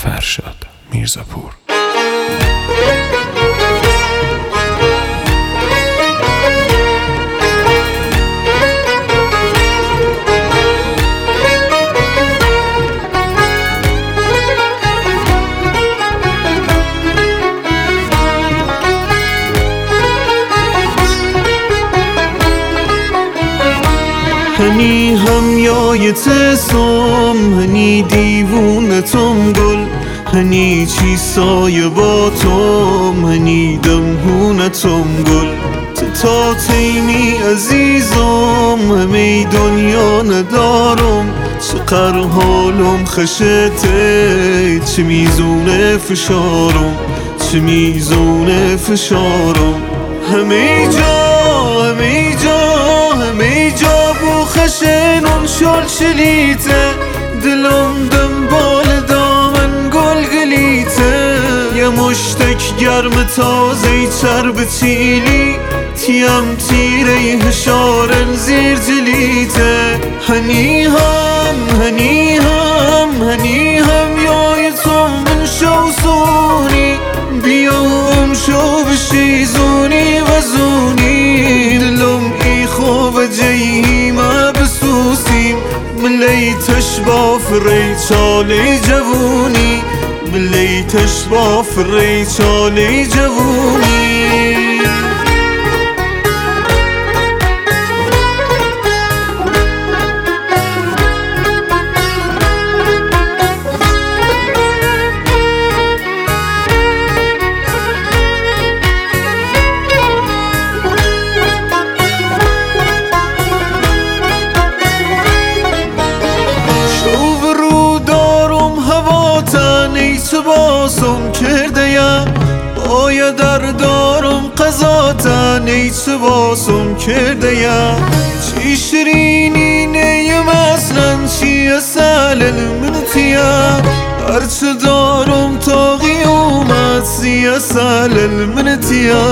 فرشاد میرزاپور. هنی همیایت سوم، هنی دیوونتم گل، هنی چی سایه با توم، هنی دمهونتم گل. تا تینی عزیزم، همه دنیا ندارم، چقدر حالم خشته، چه میزونه فشارم، چه میزونه فشارم. همه جا همه جا همه جا بو خشنون شل شلیته، دلم دنبال دامن گل گلیته. یه مشتک گرم تازه چرب تیلی، تیم تیره هشارن زیر جلیته. هنی هم هنی هم هنی هم یایتم من شو سونی، بیام شو بشیزونی و زونی. دلم ای خوب جیهی ما بسوسیم، ملیتش با فری چالی جوونی، ملیتش با فری چالی جوونی. باسم کرده یا باید در دارم قضاتا، نیچ باسم کرده یا چی شیرینی نیم اصلا، چی اصل المنتیا. هرچه دارم تا قیومت سی اصل المنتیا.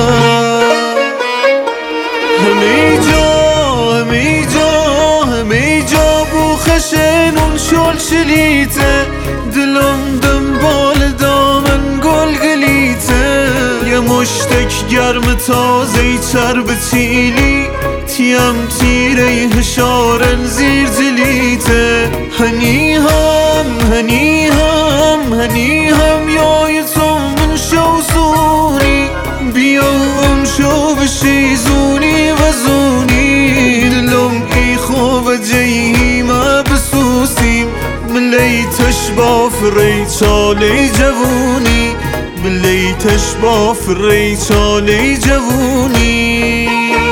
همه جا همه جا همه جا بو خشنون شل شلیته، دلم دنبال دامن گل گلیته. یه مشتک گرم تازه چرب تیلی، تیم تیره هشارن زیر جلیته. هنی هم هنی هم هنی هم یایتم من شو سونی، بیام شو بشیزونی و زونی. دلم ای خوب جیهی ما بسوسیم، ملیتش با فری چالی جوونی، ملیتش با فری چالی جوونی.